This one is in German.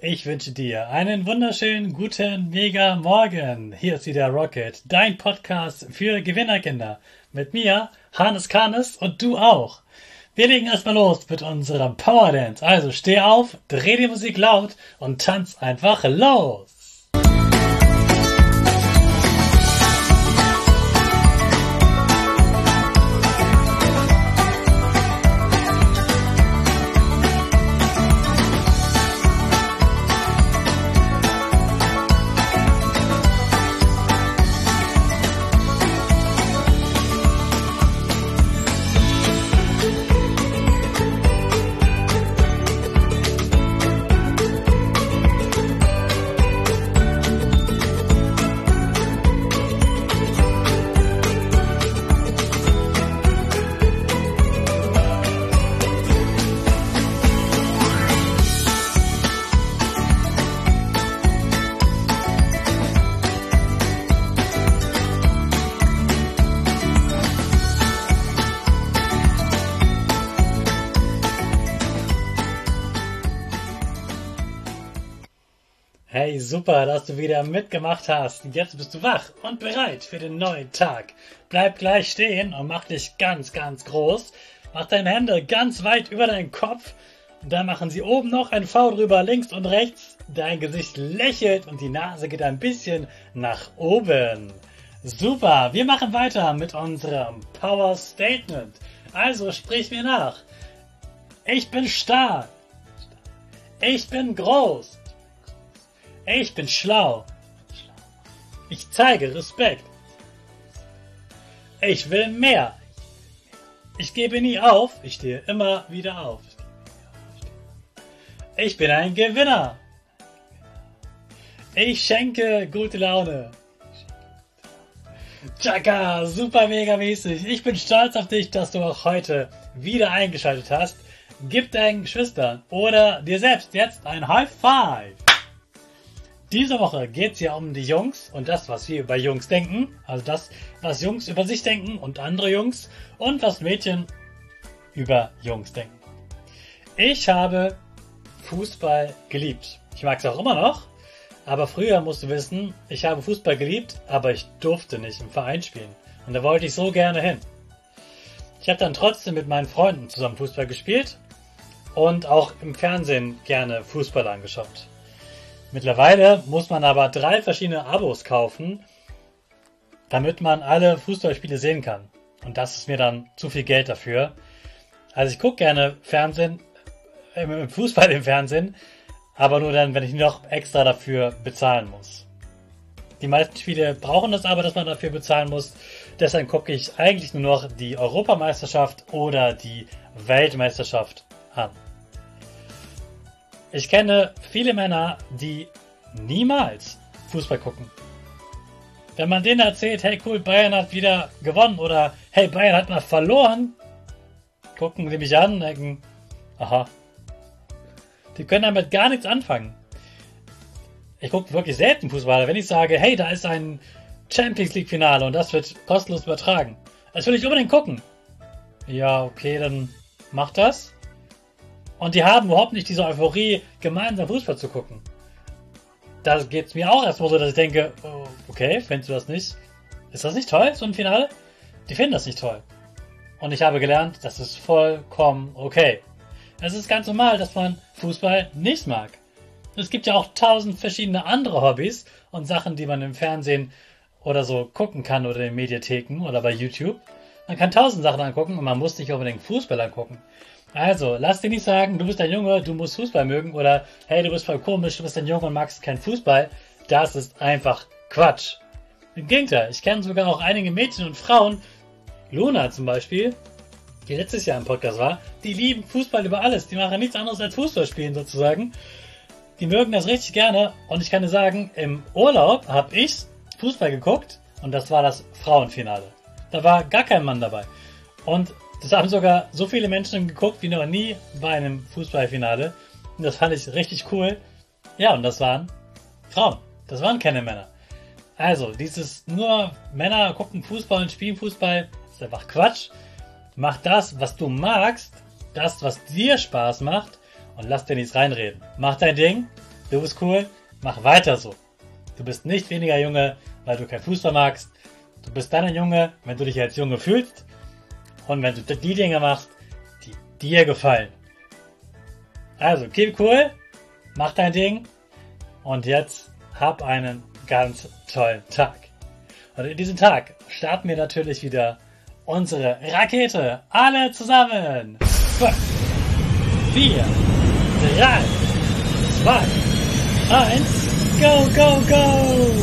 Ich wünsche dir einen wunderschönen guten Mega Morgen. Hier ist wieder Rocket, dein Podcast für Gewinnerkinder. Mit mir, Hannes Karnes und du auch. Wir legen erstmal los mit unserem Power Dance. Also steh auf, dreh die Musik laut und tanz einfach los. Hey, super, dass du wieder mitgemacht hast. Jetzt bist du wach und bereit für den neuen Tag. Bleib gleich stehen und mach dich ganz, ganz groß. Mach deine Hände ganz weit über deinen Kopf. Und dann machen sie oben noch ein V drüber, links und rechts. Dein Gesicht lächelt und die Nase geht ein bisschen nach oben. Super, wir machen weiter mit unserem Power Statement. Also sprich mir nach. Ich bin stark. Ich bin groß. Ich bin schlau. Ich zeige Respekt. Ich will mehr. Ich gebe nie auf. Ich stehe immer wieder auf. Ich bin ein Gewinner. Ich schenke gute Laune. Tschakka, super mega mäßig. Ich bin stolz auf dich, dass du auch heute wieder eingeschaltet hast. Gib deinen Geschwistern oder dir selbst jetzt ein High Five. Diese Woche geht es ja um die Jungs und das, was wir über Jungs denken. Also das, was Jungs über sich denken und andere Jungs und was Mädchen über Jungs denken. Ich habe Fußball geliebt. Ich mag es auch immer noch, aber früher musst du wissen, ich habe Fußball geliebt, aber ich durfte nicht im Verein spielen. Und da wollte ich so gerne hin. Ich habe dann trotzdem mit meinen Freunden zusammen Fußball gespielt und auch im Fernsehen gerne Fußball angeschaut. Mittlerweile muss man aber 3 verschiedene Abos kaufen, damit man alle Fußballspiele sehen kann. Und das ist mir dann zu viel Geld dafür. Also ich gucke gerne Fußball im Fernsehen, aber nur dann, wenn ich noch extra dafür bezahlen muss. Die meisten Spiele brauchen das aber, dass man dafür bezahlen muss. Deshalb gucke ich eigentlich nur noch die Europameisterschaft oder die Weltmeisterschaft an. Ich kenne viele Männer, die niemals Fußball gucken. Wenn man denen erzählt, hey cool, Bayern hat wieder gewonnen oder hey, Bayern hat mal verloren, gucken sie mich an und denken, aha. Die können damit gar nichts anfangen. Ich gucke wirklich selten Fußball. Wenn ich sage, hey, da ist ein Champions League Finale und das wird kostenlos übertragen, das will ich unbedingt gucken. Ja, okay, dann mach das. Und die haben überhaupt nicht diese Euphorie, gemeinsam Fußball zu gucken. Da geht es mir auch erstmal so, dass ich denke, oh, okay, findest du das nicht? Ist das nicht toll, so ein Finale? Die finden das nicht toll. Und ich habe gelernt, das ist vollkommen okay. Es ist ganz normal, dass man Fußball nicht mag. Es gibt ja auch 1000 verschiedene andere Hobbys und Sachen, die man im Fernsehen oder so gucken kann oder in den Mediatheken oder bei YouTube. Man kann 1000 Sachen angucken und man muss nicht unbedingt Fußball angucken. Also, lass dir nicht sagen, du bist ein Junge, du musst Fußball mögen oder hey, du bist voll komisch, du bist ein Junge und magst keinen Fußball. Das ist einfach Quatsch. Im Gegenteil, ich kenne sogar auch einige Mädchen und Frauen, Luna zum Beispiel, die letztes Jahr im Podcast war, die lieben Fußball über alles. Die machen nichts anderes als Fußball spielen sozusagen. Die mögen das richtig gerne und ich kann dir sagen, im Urlaub habe ich Fußball geguckt und das war das Frauenfinale. Da war gar kein Mann dabei. Und das haben sogar so viele Menschen geguckt wie noch nie bei einem Fußballfinale. Und das fand ich richtig cool. Ja, und das waren Frauen. Das waren keine Männer. Also, dieses nur Männer gucken Fußball und spielen Fußball, ist einfach Quatsch. Mach das, was du magst, das, was dir Spaß macht und lass dir nichts reinreden. Mach dein Ding, Du bist cool, mach weiter so. Du bist nicht weniger Junge, weil du kein Fußball magst. Du bist dann ein Junge, wenn du dich als Junge fühlst und wenn du die Dinge machst, die dir gefallen. Also, keep cool, mach dein Ding und jetzt hab einen ganz tollen Tag. Und in diesem Tag starten wir natürlich wieder unsere Rakete. Alle zusammen. 5, 4, 3, 2, 1, go, go, go!